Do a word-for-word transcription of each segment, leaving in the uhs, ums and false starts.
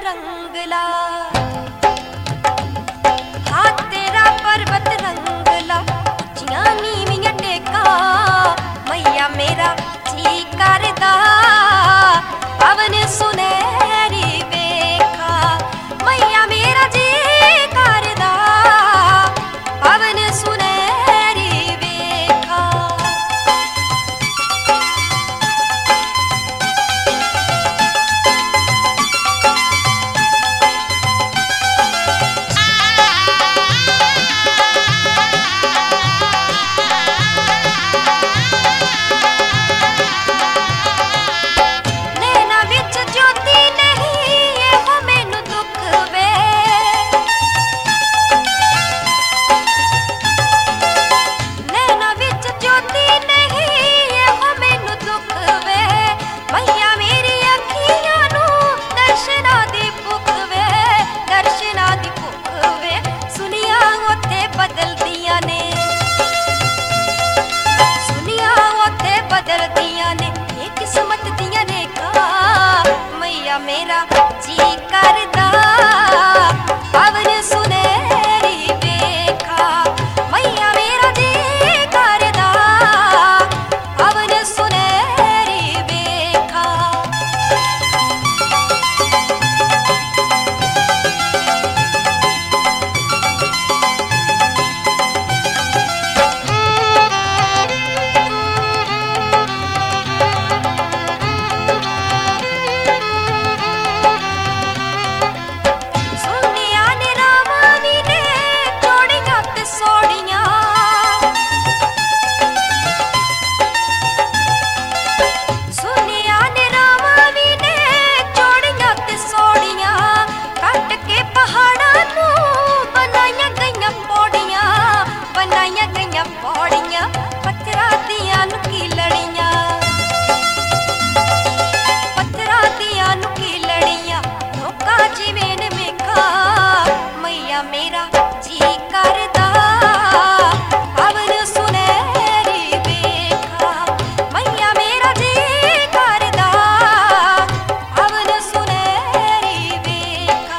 रंगला, हाँ तेरा पर्वत रंगला, उच्चियां नीवियां टेका, मैया मेरा जी करदा पवन सुनहरी वेखा, मैया मेरा जी करदा पवन सुनहरी वेखा। मेरा जी करदा पवन सुनहरी वेखा, मैया मेरा जी करदा पवन सुनहरी वेखा। मेरा जी करदा पवन सुनहरी वेखा, मैया मेरा जी करदा पवन सुनहरी वेखा।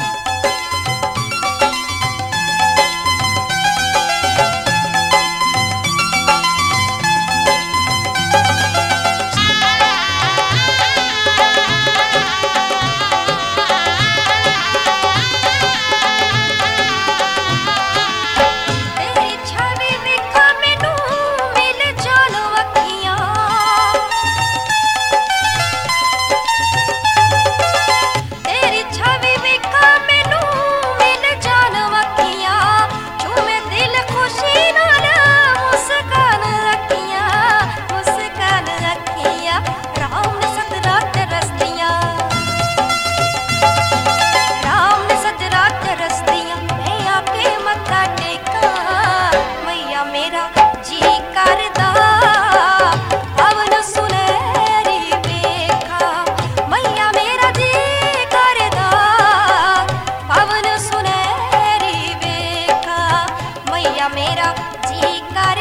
मेरा जी करदा पवन सुनहरी वेखा, मैया मेरा जी करदा पवन सुनहरी वेखा, मैया मेरा जी कर